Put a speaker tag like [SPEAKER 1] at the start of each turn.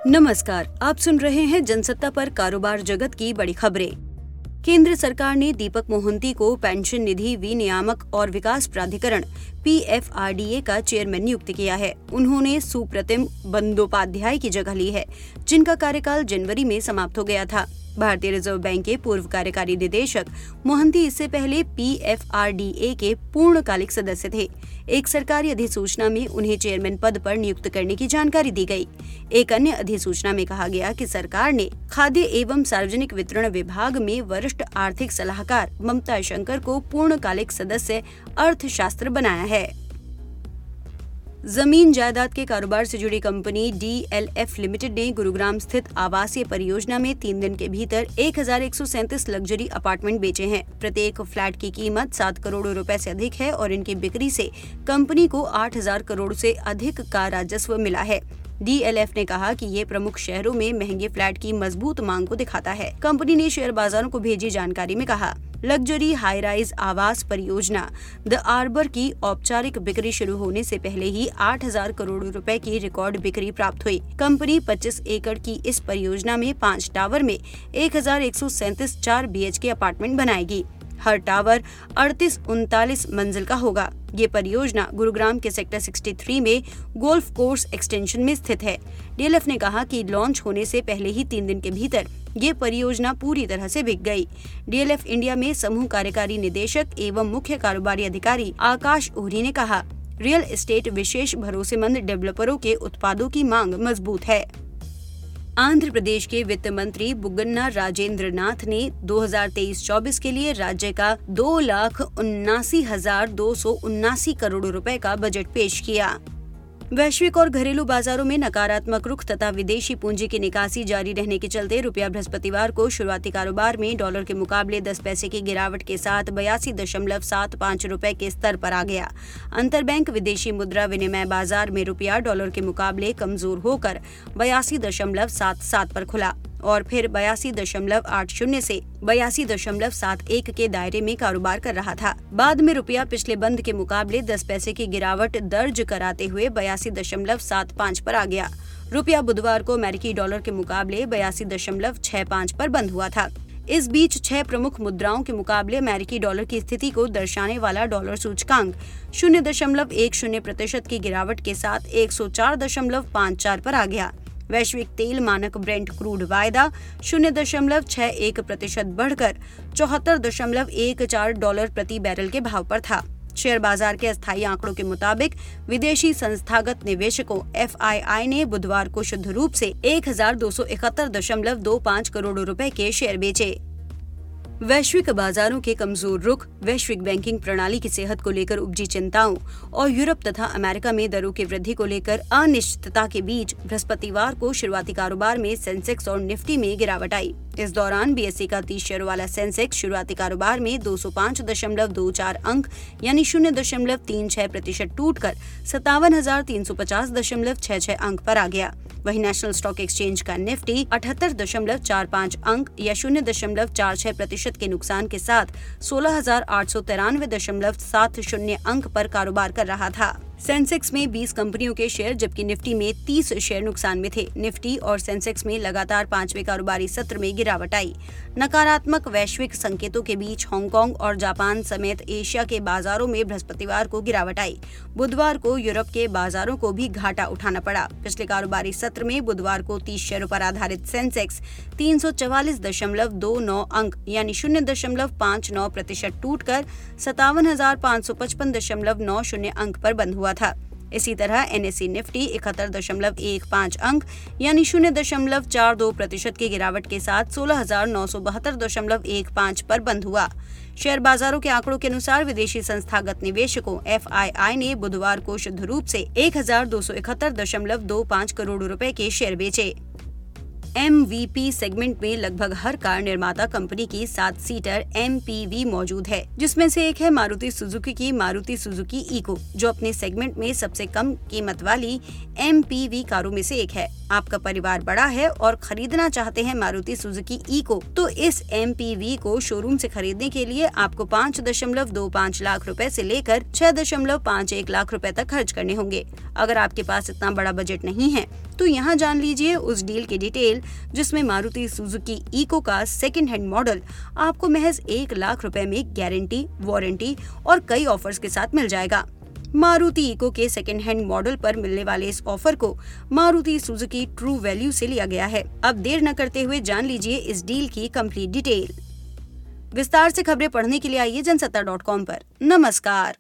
[SPEAKER 1] नमस्कार, आप सुन रहे हैं जनसत्ता पर कारोबार जगत की बड़ी खबरें। केंद्र सरकार ने दीपक मोहंती को पेंशन निधि विनियामक और विकास प्राधिकरण PFRDA का चेयरमैन नियुक्त किया है। उन्होंने सुप्रतिम बंदोपाध्याय की जगह ली है, जिनका कार्यकाल जनवरी में समाप्त हो गया था। भारतीय रिजर्व बैंक के पूर्व कार्यकारी निदेशक मोहंती इससे पहले PFRDA के पूर्णकालिक सदस्य थे। एक सरकारी अधिसूचना में उन्हें चेयरमैन पद पर नियुक्त करने की जानकारी दी गई। एक अन्य अधिसूचना में कहा गया कि सरकार ने खाद्य एवं सार्वजनिक वितरण विभाग में वरिष्ठ आर्थिक सलाहकार ममता शंकर को पूर्णकालिक सदस्य अर्थशास्त्र बनाया है। जमीन जायदाद के कारोबार से जुड़ी कंपनी DLF लिमिटेड ने गुरुग्राम स्थित आवासीय परियोजना में 3 दिन के भीतर 1137 लग्जरी अपार्टमेंट बेचे हैं। प्रत्येक फ्लैट की कीमत 7 करोड़ रुपए से अधिक है और इनकी बिक्री से कंपनी को 8,000 करोड़ से अधिक का राजस्व मिला है। DLF ने कहा कि ये प्रमुख शहरों में महंगे फ्लैट की मजबूत मांग को दिखाता है। कंपनी ने शेयर बाजारों को भेजी जानकारी में कहा, लग्जरी हाई राइज आवास परियोजना द आर्बर की औपचारिक बिक्री शुरू होने से पहले ही 8,000 करोड़ रुपए की रिकॉर्ड बिक्री प्राप्त हुई। कंपनी 25 एकड़ की इस परियोजना में 5 टावर में 1137 4 BHK अपार्टमेंट बनाएगी। हर टावर 38-39 मंजिल का होगा। ये परियोजना गुरुग्राम के सेक्टर 63 में गोल्फ कोर्स एक्सटेंशन में स्थित है। DLF ने कहा कि लॉन्च होने से पहले ही 3 दिन के भीतर ये परियोजना पूरी तरह से बिक गई। DLF इंडिया में समूह कार्यकारी निदेशक एवं मुख्य कारोबारी अधिकारी आकाश ओहरी ने कहा, रियल एस्टेट विशेष भरोसेमंद डेवलपरों के उत्पादों की मांग मजबूत है। आंध्र प्रदेश के वित्त मंत्री बुग्गन्ना राजेंद्रनाथ ने 2023-24 के लिए राज्य का 2,79,279 करोड़ रुपए का बजट पेश किया। वैश्विक और घरेलू बाजारों में नकारात्मक रुख तथा विदेशी पूंजी की निकासी जारी रहने के चलते रुपया बृहस्पतिवार को शुरुआती कारोबार में डॉलर के मुकाबले 10 पैसे की गिरावट के साथ 82.75 रुपए के स्तर पर आ गया। अंतरबैंक विदेशी मुद्रा विनिमय बाजार में रुपया डॉलर के मुकाबले कमजोर होकर 82.77 पर खुला और फिर 82.80 से 82.71 के दायरे में कारोबार कर रहा था। बाद में रुपया पिछले बंद के मुकाबले 10 पैसे की गिरावट दर्ज कराते हुए 82.75 पर आ गया। रुपया बुधवार को अमेरिकी डॉलर के मुकाबले 82.65 पर बंद हुआ था। इस बीच 6 प्रमुख मुद्राओं के मुकाबले अमेरिकी डॉलर की स्थिति को दर्शाने वाला डॉलर सूचकांक 0.10% की गिरावट के साथ 104.54 पर आ गया। वैश्विक तेल मानक ब्रेंट क्रूड वायदा 0.61% बढ़कर $74.14 प्रति बैरल के भाव पर था। शेयर बाजार के अस्थायी आंकड़ों के मुताबिक विदेशी संस्थागत निवेशकों FII ने बुधवार को शुद्ध रूप से 1,271.25 करोड़ रुपए के शेयर बेचे। वैश्विक बाजारों के कमजोर रुख, वैश्विक बैंकिंग प्रणाली की सेहत को लेकर उपजी चिंताओं और यूरोप तथा अमेरिका में दरों की वृद्धि को लेकर अनिश्चितता के बीच बृहस्पतिवार को शुरुआती कारोबार में सेंसेक्स और निफ्टी में गिरावट आई। इस दौरान BSE का 30 शेयरों वाला सेंसेक्स शुरुआती कारोबार में 205.24 अंक यानी 0.36% टूटकर 57,350.66 अंक पर आ गया। वहीं नेशनल स्टॉक एक्सचेंज का निफ्टी 78.45 अंक या 0.46% के नुकसान के साथ 16,893.70 अंक पर कारोबार कर रहा था। सेंसेक्स में 20 कंपनियों के शेयर जबकि निफ्टी में 30 शेयर नुकसान में थे। निफ्टी और सेंसेक्स में लगातार 5वें कारोबारी सत्र में गिरावट आई। नकारात्मक वैश्विक संकेतों के बीच हांगकांग और जापान समेत एशिया के बाजारों में बृहस्पतिवार को गिरावट आई। बुधवार को यूरोप के बाजारों को भी घाटा उठाना पड़ा। पिछले कारोबारी सत्र में बुधवार को 30 शेयरों पर आधारित सेंसेक्स 344.29 अंक यानी 0.59% टूटकर 57,555.90 अंक पर बंद हुआ था। इसी तरह NSE निफ्टी 71.15 अंक यानी 0.42% की गिरावट के साथ 16,972.15 पर बंद हुआ। शेयर बाजारों के आंकड़ों के अनुसार विदेशी संस्थागत निवेशकों FII ने बुधवार को शुद्ध रूप से 1,271.25 करोड़ रुपए के शेयर बेचे। MVP सेगमेंट में लगभग हर कार निर्माता कंपनी की 7 सीटर MPV मौजूद है, जिसमें से एक है मारुति सुजुकी की मारुति सुजुकी इको, जो अपने सेगमेंट में सबसे कम कीमत वाली MPV कारों में से एक है। आपका परिवार बड़ा है और खरीदना चाहते हैं मारुति सुजुकी इको, तो इस MPV को शोरूम से खरीदने के लिए आपको 5.25 लाख रुपए से लेकर 6.51 लाख रुपए तक खर्च करने होंगे। अगर आपके पास इतना बड़ा बजट नहीं है तो यहाँ जान लीजिए उस डील की डिटेल जिसमें मारुति सुजुकी इको का सेकंड हैंड मॉडल आपको महज 1 लाख रुपए में गारंटी, वारंटी और कई ऑफर्स के साथ मिल जाएगा। मारुति इको के सेकंड हैंड मॉडल पर मिलने वाले इस ऑफर को मारुति सुजुकी ट्रू वैल्यू से लिया गया है। अब देर न करते हुए जान लीजिए इस डील की कंप्लीट डिटेल। विस्तार से खबरें पढ़ने के लिए आइए जनसत्ता.com पर। नमस्कार।